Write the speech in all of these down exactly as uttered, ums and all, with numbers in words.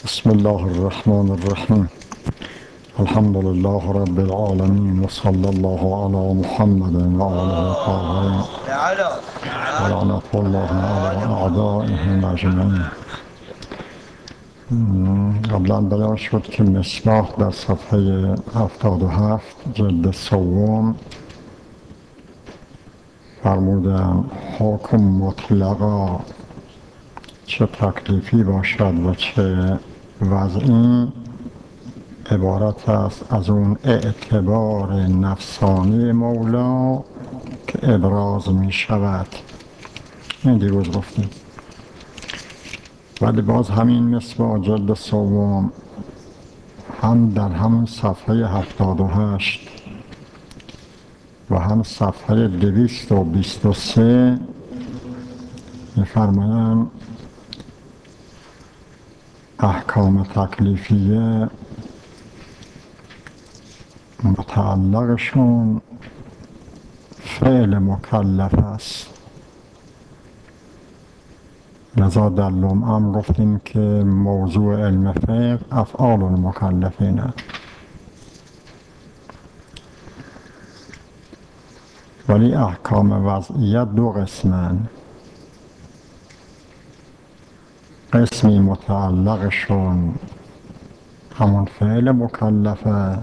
بسم الله الرحمن الرحیم. الحمد لله رب العالمین و صلی الله علی محمد و آله الطاهرین و لعنة الله علی اعدائهم اجمعین. قبلا بیان شد که مصباح در صفحه هفتاد و هفت جلد سوم فرمودن حکم مطلقا چه تکلیفی باشد و چه وضعی عبارت است از اون اعتبار نفسانی مولا که ابراز می شود. این دیروز گفتیم. ولی باز همین مصباح جلد سوم هم در همون صفحه هفتاد و هشت و هم صفحه دویست و بیست و سه می فرمایند احکام تکلیفیه متعلقشون فعل مکلف است. لذا در لمعم گفتیم که موضوع علم فقه افعال المکلفین است. ولی احکام وضعیت دو قسمن. قسمی متعلقشون همون فعل مکلفه،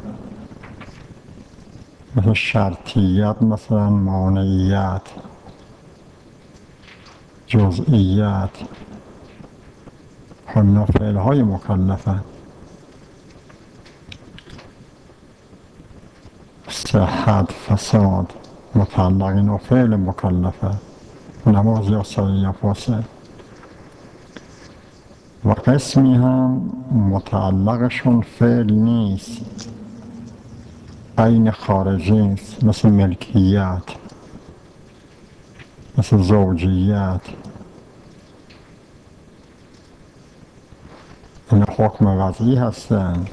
مثل شرطیت، مثلا مانعیت، جزئیت، همین فعل های مکلفه. صحت، فساد متعلقین و فعل مکلفه، نماز یا صحیح یا فاسد. و قسمی هم متعلقشون فعل نیست، عین خارجی است، مثل ملکیت، مثل زوجیت. این حکم وضعی هستند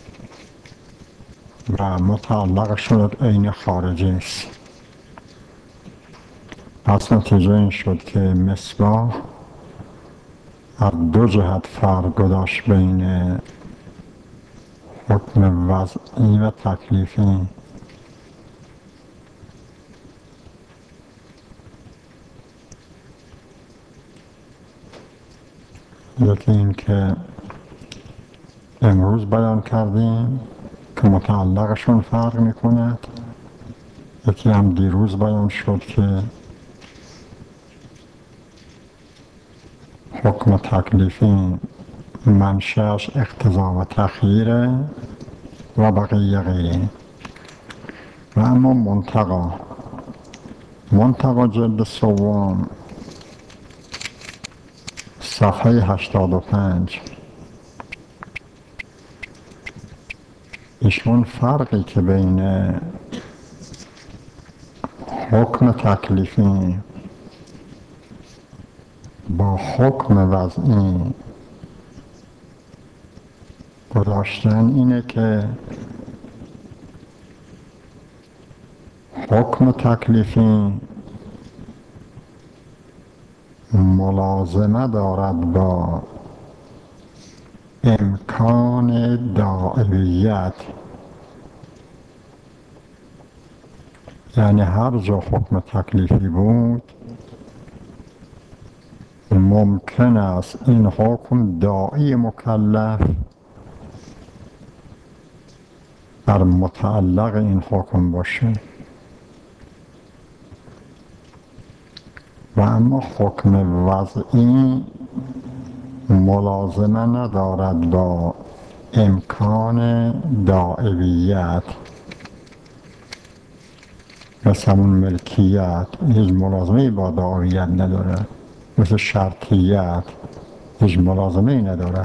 و متعلقشون عین خارجی است. پس نتیجه این شد که مصباح از دو جهت فرق گذاشت بین حکم وضعی و تکلیفی. یکی این که امروز بیان کردیم که متعلقشون فرق میکند، یکی هم دیروز بیان شد که حکم تکلیفی منشأش اقتضا و تخییره و بقیه غیره. و اما منتقا منتقا جلد سوم صفحه هشتاد و پنج، ایشون فرقی که بین حکم تکلیفی با حکم وضعی گذاشتن اینه که حکم تکلیفی ملازمه دارد با امکان داعیت، یعنی هر جا حکم تکلیفی بود ممکن است این حکم داعی مکلف بر متعلق این حکم باشه. و اما حکم وضعی ملازمه ندارد با امکان داعیت، مثل همون ملکیت هیچ ملازمه با داعیت نداره، مثل شرطیت هیچ ملازمه نداره.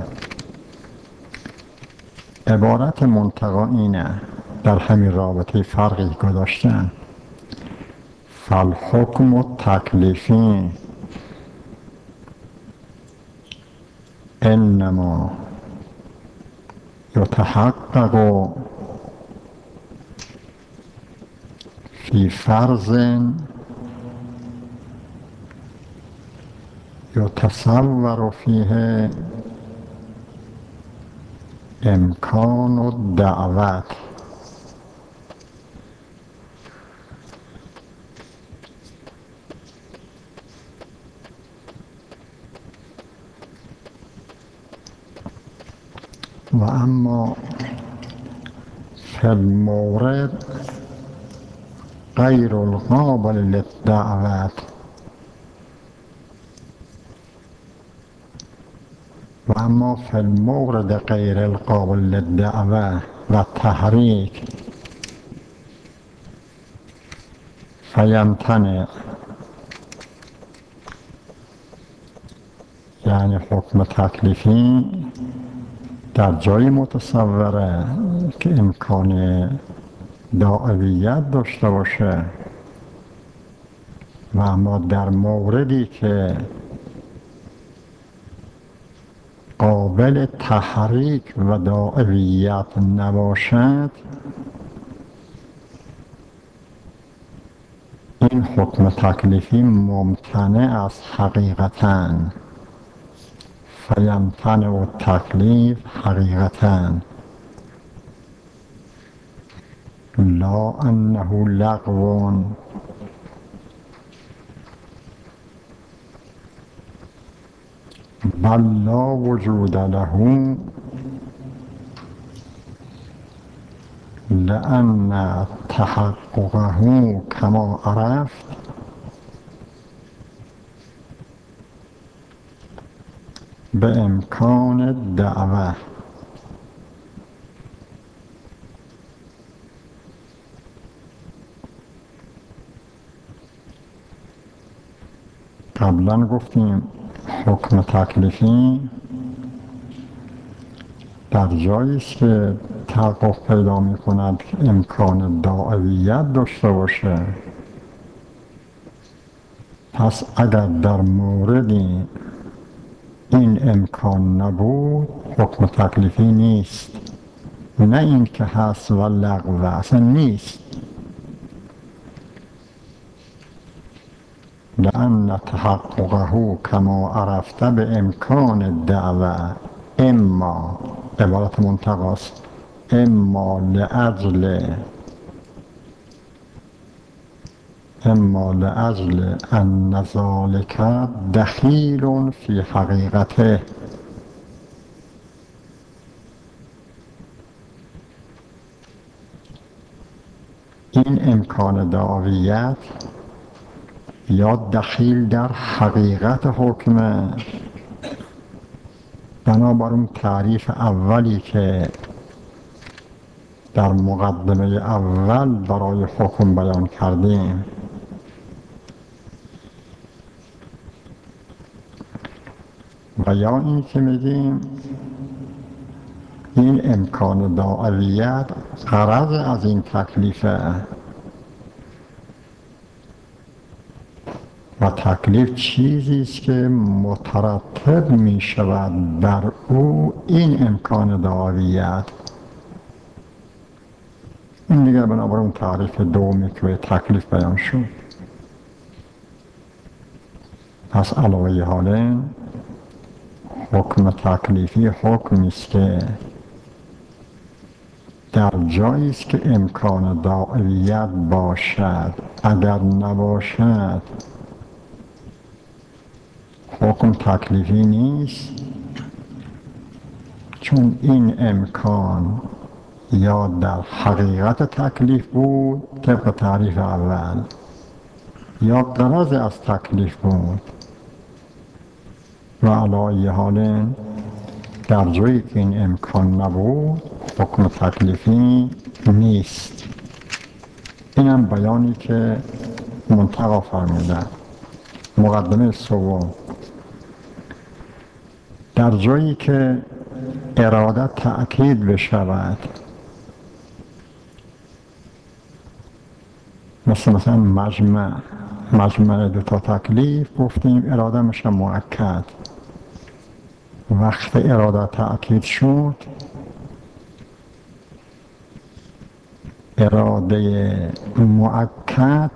عبارت منتقا اینه، در همین رابطه فرقی گذاشتن. فالحکم التکلیفی انما یتحقق فی فرض یتصور فیه امکان و دعوت. و اما فی المورد غیر القابل للدعوت، و اما فی المورد غیر القابل للدعوه و تحریک فیمتنع، یعنی حکم تکلیفی در جای متصوره که امکان داعویت داشته باشه، و اما در موردی که قابل تحریک و داعویت نباشد، این حکم تکلیفی ممتنع است حقیقتاً. فیمتنع التکلیف حقیقتاً، لا انه لغو، بل لا وجود له، لأن تحققه كما عرفت بإمكان الدعوة. قبلا گفتیم حکم تکلیفی در جایی است که تحقق پیدا می کند که امکان داعویت داشته باشه. پس اگر در موردی این امکان نبود، حکم تکلیفی نیست. نه این که هست و لغو، اصلا نیست. لأن تحققه كما عرفت بامکان الدعوه، اما عبارت منتقاست، اما لأجل اما لأجل ان ذلك دخیل فی حقیقته، این امکان دعویت یا دخیل در حقیقت حکمه. بنابراین تعریف اولی که در مقدمه اول برای حکم بیان کردیم، و یا این که میگیم این امکان داعویت غرض از این تکلیفه و تکلیف چیزی است که مترتب می شود بر او این امکان داعویت. این دیگر بنابراین تعریف دومی که به تکلیف بیان شد. پس علاوه حاله حکم تکلیفی حکمی است که در جایی است که امکان داعویت باشد. اگر نباشد حکم تکلیفی نیست، چون این امکان یا در حقیقت تکلیف بود طبق تعریف اول، یا غرض از تکلیف بود، و علی حال در جایی که این امکان نبود حکم تکلیفی نیست. اینم بیانی که منتقا فرمودن. مقدمه سوم، در جایی که اراده تأکید بشود، مثل مثلا مجمع مجمع دو تا تکلیف گفتیم اراده میشه مؤکد. وقت اراده تأکید شد، اراده مؤکد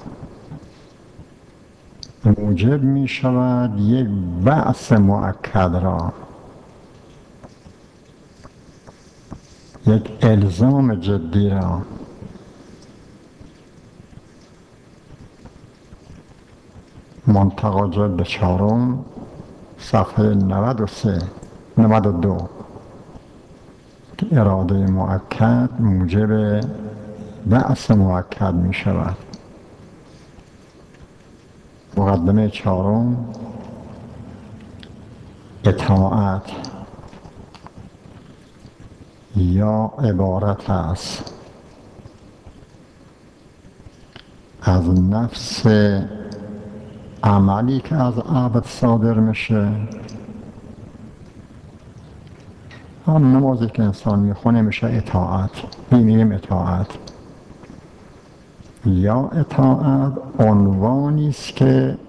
موجب می شود یک بعث مؤکد را. یک الزام جدی را منتقا جلد چهارم صفحه نود و سه نود و دو که اراده مؤکد موجب بعث مؤکد می شود. مقدمه چهارم اطاعت یا عبارت است از نفس عملی که از عبد صادر میشه. هم نمازی که انسان میخونه میشه اطاعت، میگیم اطاعت. یا اطاعت عنوانی است که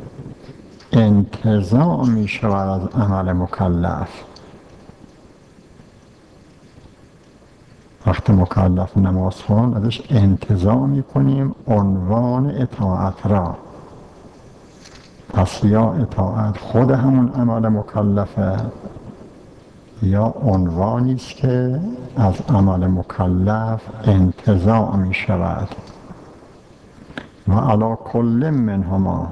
انتزاع میشود از عمل مکلف. وقتی مکلف نماز خوان ازش انتزاع میکنیم عنوان اطاعت را. پس یا اطاعت خود همون عمل مکلفه یا عنوانی است که از عمل مکلف انتزاع می شود. و علی کل منهما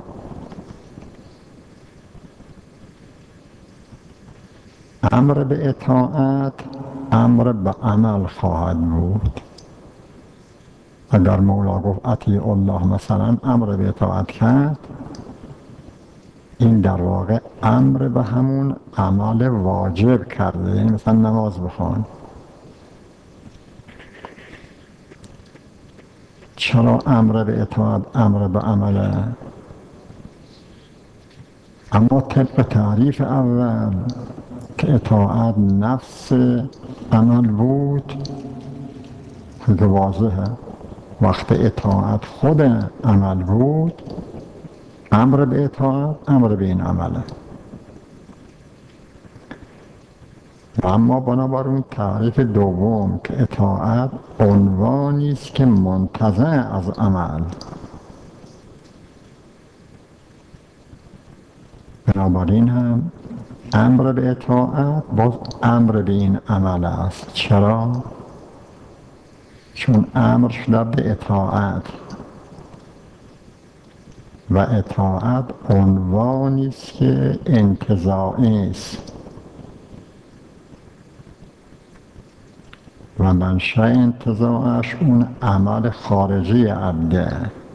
امر به اطاعت امر به عمل خواهد بود. اگر مولا گفت اطیع الله مثلا امر به اطاعت کرد، این در واقع امر به همون عمل واجب کرده، یعنی مثلا نماز بخوان. چرا امر به اطاعت امر به عمله؟ اما طبق تعریف اول که اطاعت نفس عمل بود که واضحه. وقت اطاعت خود عمل بود، امر به اطاعت امر به این عمله. و اما بنابراین تعریف دوم که اطاعت عنوانی است که منتزع از عمل، بنابراین هم امر به اطاعت باز امر به این عمل است. چرا؟ چون امر شده به اطاعت و اطاعت عنوانی است که انتزاعی است و منشأ انتزاعش اون عمل خارجی عبده.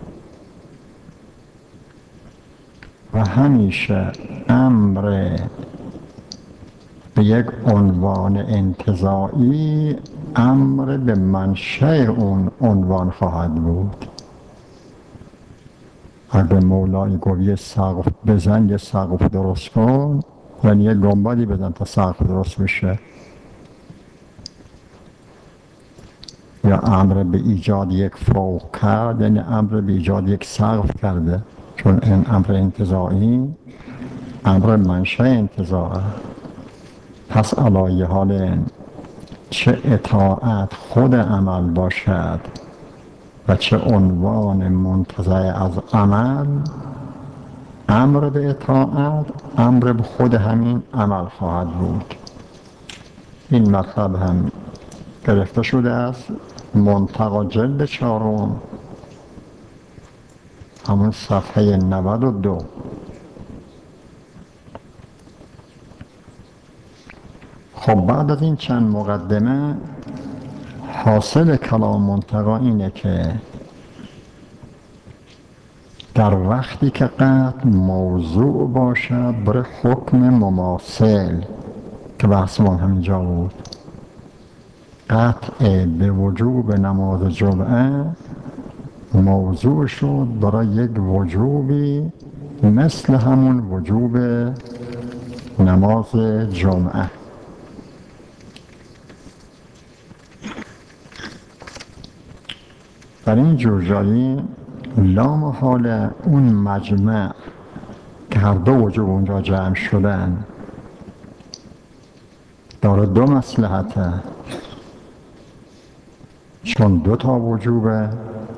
و همیشه امر به یک عنوان انتزاعی امر به منشأ اون عنوان خواهد بود. اگر مولای گفت یه سقف بزن، یه سقف درست کن، یعنی یه گنبدی بزن تا سقف درست بشه. یا امر به ایجاد یک فوق کرد، یعنی امر به ایجاد یک سقف کرده. چون این امر انتزاعی امر منشأ انتزاعه. پس علایه حال چه اطاعت خود عمل باشد و چه عنوان منتزع از عمل، امر به اطاعت امر به خود همین عمل خواهد بود. این مطلب هم گرفته شده است منتقا جلد چهارم همون صفحه نود و دو. خب بعد از این چند مقدمه حاصل کلام منتقا اینه که در وقتی که قطع موضوع باشد برای حکم مماثل که بحث ما همینجا بود، قطع به وجوب نماز جمعه موضوع شد برای یک وجوبی مثل همون وجوب نماز جمعه. در این جوجایی لامحاله اون مجمع که هر دو وجوب اونجا جمع شدن داره دو مصلحته، چون دو تا وجوبه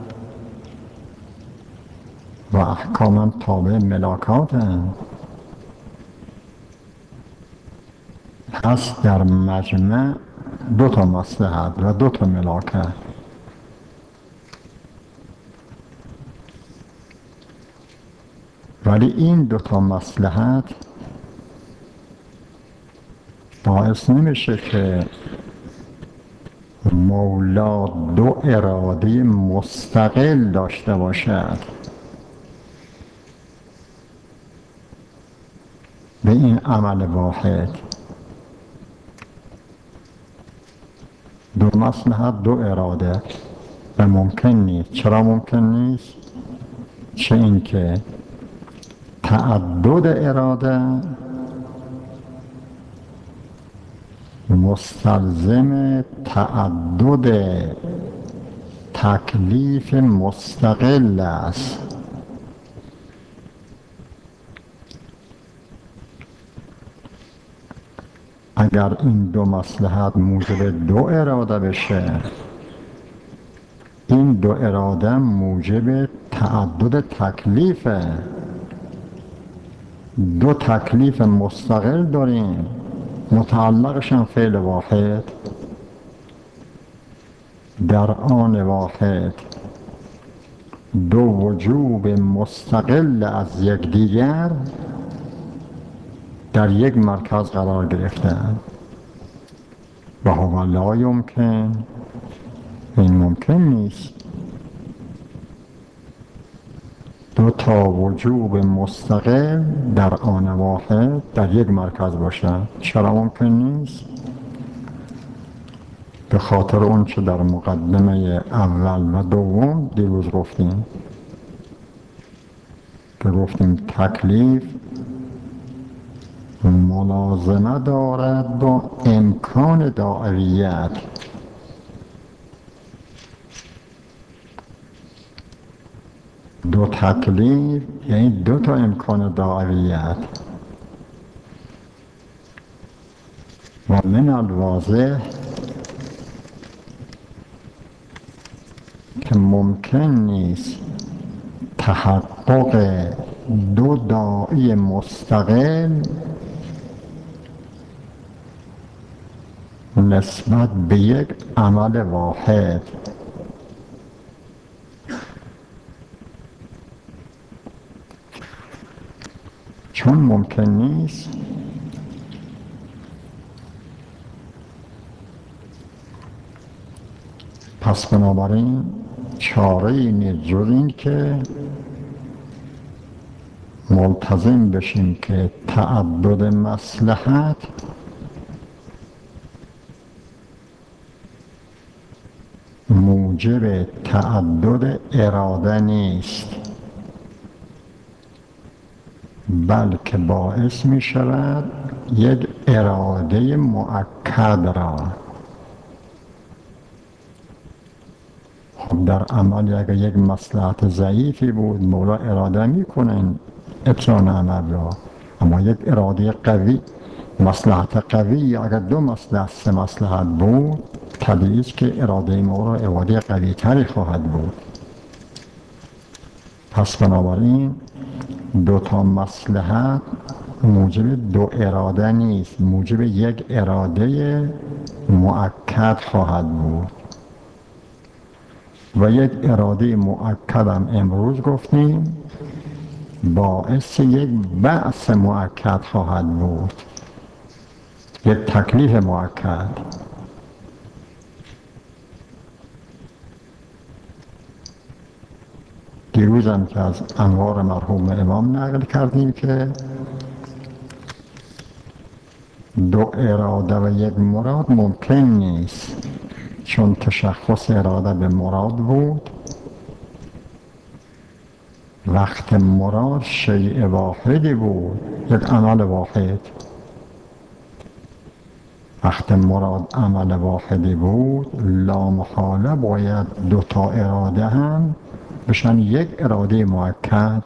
و احکاما تابع ملاکات هست. پس در مجمع دو تا مصلحت و دو تا ملاکه. ولی این دو تا مصلحت باعث نمیشه که مولا دو اراده مستقل داشته باشد. به این عمل واحد دو مصلحت دو اراده و ممکن نیست. چرا ممکن نیست؟ چه اینکه تعدد اراده مستلزم تعدد تکلیف مستقل است. اگر این دو مصلحت موجب دو اراده بشه، این دو اراده موجب تعدد تکلیفه. دو تکلیف مستقل داریم، متعلقشن فعل واحد. در آن واحد دو وجوب مستقل از یکدیگر در یک مرکز قرار گرفتن و هو لا یمکن، این ممکن نیست. دو تا وجوب مستقل در آن واحد در یک مرکز باشن. چرا ممکن نیست؟ به خاطر اون چه در مقدمه اول و دوم دیروز گفتیم که گفتیم تکلیف ملازمه دارد با امکان داعیت. دو تکلیف یعنی دو تا امکان داعیت. و من الواضح که ممکن نیست تحقق دو داعی مستقل نسبت به یک عمل واحد. چون ممکن نیست، پس بنابراین چاره ای نیست جز این که ملتزم بشیم که تعدد مصلحت موجب تعدد اراده نیست، بلکه باعث می شود یک اراده مؤکد را. خب در عمل اگر یک مصلحت ضعیفی بود مولا اراده می کنن اتیان عمل را، اما یک اراده قوی، مصلحت قوی اگر دو مصلحت سه مصلحت بود طبیعی است که اراده مولا اراده قوی تری خواهد بود. پس بنابراین دو تا مصلحت موجب دو اراده نیست، موجب یک اراده مؤکد خواهد بود. و یک اراده مؤکد هم امروز گفتیم باعث یک بعث مؤکد خواهد بود، یک تکلیف مؤکد. دیروز هم که از انوار مرحوم امام نقل کردیم که دو اراده و یک مراد ممکن نیست، چون تشخص اراده به مراد بود. وقت مراد شیء واحدی بود، یک عمل واحد. وقت مراد عمل واحدی بود لامحاله باید دو تا اراده هم بشن یک اراده مؤکد،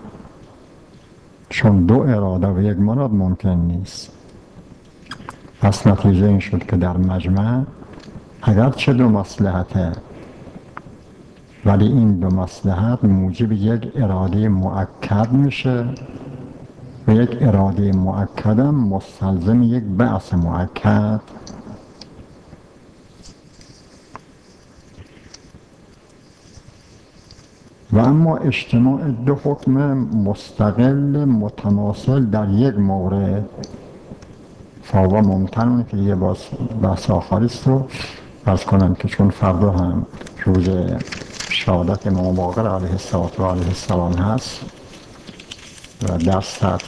چون دو اراده و یک مراد ممکن نیست. پس نتیجه این شد که در مجمع اگر چه دو مصلحته ولی این دو مصلحت موجب یک اراده مؤکد میشه و یک اراده مؤکد هم مستلزم یک بعث مؤکد و اما اجتماع دو حکم مستقل متماثل در یک مورد فاوا ممتنونه که یه باز بحث آخری است رو بس کنم که چون فردا هم روز شهادت امام باقر علیه السلام هست و درس